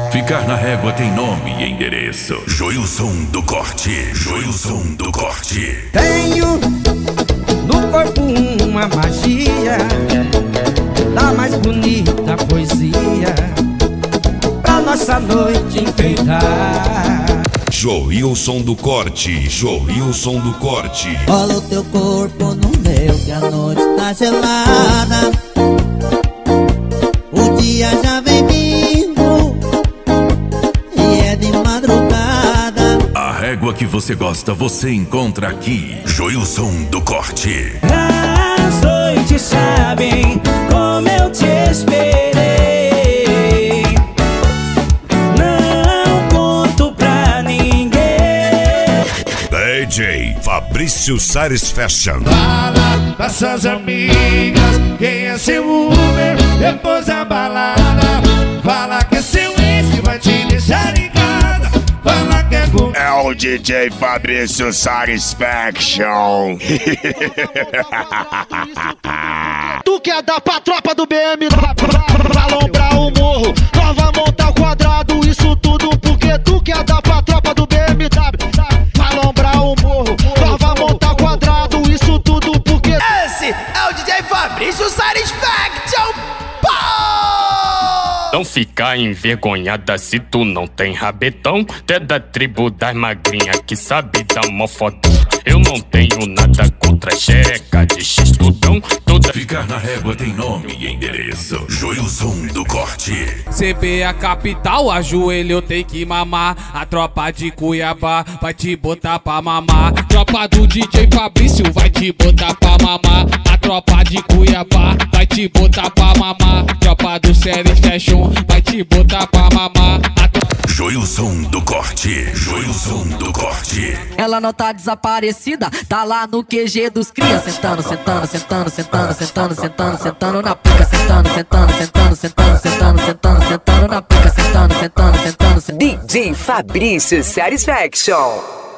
Ficar na régua tem nome e endereço. Joilson do Corte. Joilson do Corte. Tenho no corpo uma magia da mais bonita poesia pra nossa noite enfeitar. Joilson do Corte. Joilson do Corte. Cola o teu corpo no meu que a noite tá gelada. O dia já vem vindo e é de madrugada. A régua que você gosta você encontra aqui. Joilson do Corte. As noites sabem como eu te esperei. Não conto pra ninguém. DJ Fabrício Satisfaction. Fala para suas amigas quem é seu Uber depois da balada. Fala que é seu ex que vai te deixar em casa. Fala que é com... É o DJ Fabrício Satisfaction. Tu quer dar pra tropa do BM pra lombrar o morro? Nós vamos montar o quadrado, isso tudo porque tu quer dar pra tropa do BMW pra lombrar o morro. Nós vamos montar o quadrado, isso tudo porque Esse é o DJ Fabrício Satisfaction. Não fica envergonhada se tu não tem rabetão. Até da tribo das magrinhas que sabe dar mó fodão. Eu não tenho nada contra xereca de x-tudão. Ficar na régua tem nome e endereço. Joilson do Corte. CB a capital, ajoelho eu tenho que mamar. A tropa de Cuiabá vai te botar pra mamar. Tropa do DJ Fabrício vai te botar pra mamar. A tropa de Cuiabá vai te botar pra mamar. Tropa do Séries Fashion vai te botar pra mamar. Joilson do Corte. Joilson do Corte. Ela não tá desaparecida, tá lá no QG dos cria. Sentando, sentando, sentando, sentando, sentando, sentando, sentando na pica. Sentando, sentando, sentando, sentando, sentando, sentando, sentando na pica. Sentando, sentando, sentando, sentando. DJ Fabrício Satisfaction.